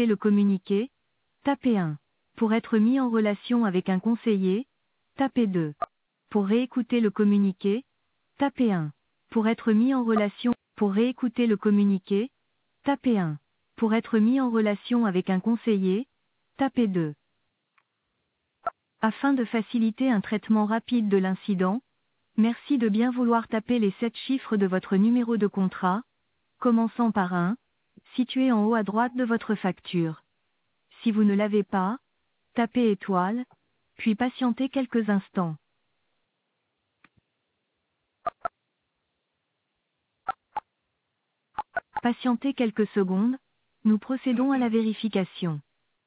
réécouter le communiqué, tapez 1. Pour être mis en relation avec un conseiller, tapez 2. Pour réécouter le communiqué, tapez 1. Pour être mis en relation, pour réécouter le communiqué, tapez 1. Pour être mis en relation avec un conseiller, tapez 2. Afin de faciliter un traitement rapide de l'incident, merci de bien vouloir taper les 7 chiffres de votre numéro de contrat, commençant par 1, situé en haut à droite de votre facture. Si vous ne l'avez pas, tapez étoile, puis patientez quelques instants. Patientez quelques secondes, nous procédons à la vérification.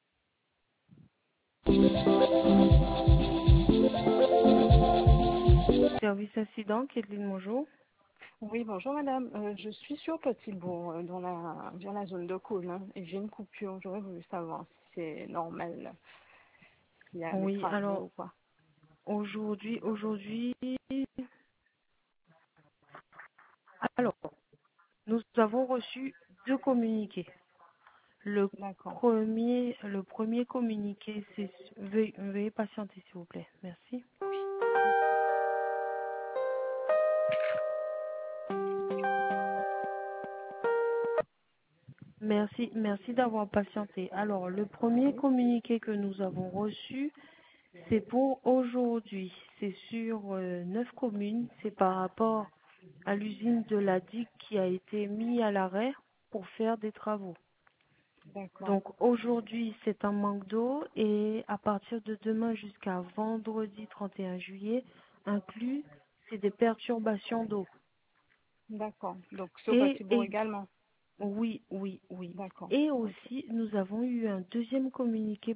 Service incident, Kathleen, bonjour. Oui, bonjour madame. Je suis sur Petit-Bourg, dans la zone de Colin, et j'ai une coupure. J'aurais voulu savoir si c'est normal, s'il y a des Oui, travaux alors ou pas. aujourd'hui, alors nous avons reçu 2 communiqués. D'accord. Le premier communiqué, c'est veuillez patienter s'il vous plaît. Merci. Merci d'avoir patienté. Alors, le premier Oui. communiqué que nous avons reçu, c'est pour aujourd'hui. C'est sur 9 communes. C'est par rapport à l'usine de la digue qui a été mise à l'arrêt pour faire des travaux. D'accord. Donc aujourd'hui, c'est un manque d'eau et à partir de demain jusqu'à vendredi 31 juillet, inclus, c'est des perturbations d'eau. D'accord. Donc sur Et, Petit-Bourg et également. oui. D'accord. Et Ok. aussi, nous avons eu un deuxième communiqué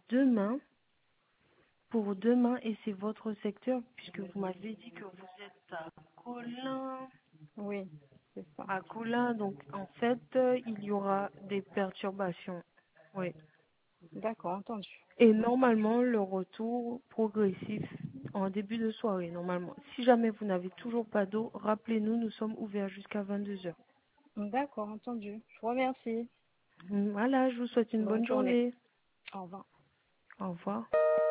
pour demain, et c'est votre secteur, puisque vous m'avez dit que vous êtes à Colin. Oui, c'est ça. À Colin, donc en fait, il y aura des perturbations. Oui. D'accord, entendu. Et normalement, le retour progressif en début de soirée, normalement. Si jamais vous n'avez toujours pas d'eau, rappelez-nous, nous sommes ouverts jusqu'à 22 heures. D'accord, entendu. Je vous remercie. Voilà, je vous souhaite une Bonne bonne journée. journée. Au revoir. Au revoir.